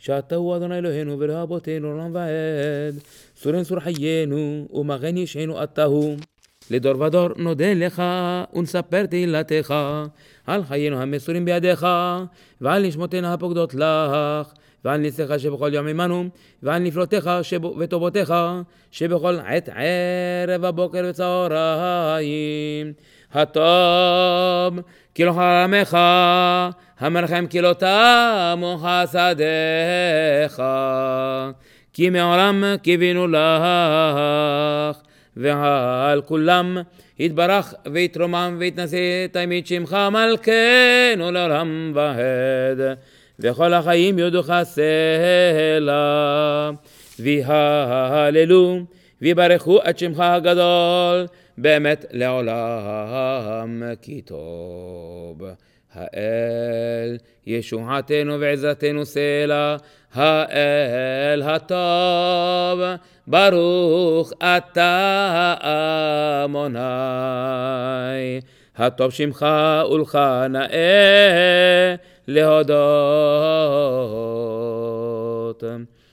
שאתה הוא אדוני אלוהינו ואלוהי אבותינו לעולם ועד. צור אנצור חיינו ומגן ישענו אתה הוא. לדור ודור נודה לך ונספר תהילתך על חיינו המסורים בידיך ועל נשמותינו הפוקדות לך ועל ניסיך שבכל יום עמנו ועל נפלותיך וטובותיך שבכל עת ערב הבוקר וצהריים. הטוב כי לא חרמך המרחם כי לא תמו חסדיך כי מעולם קיווינו לך ועל כולם יתברך ויתרומם ויתנשא תמיד שמך מלכנו לעולם ועד. וכל החיים יודוך סלע ויהללו ויברכו את שמך הגדול באמת לעולם כי טוב. האל ישועתנו ועזרתנו סלע, האל הטוב ברוך אתה אדוני. הטוב שמך ולך נאה להודות.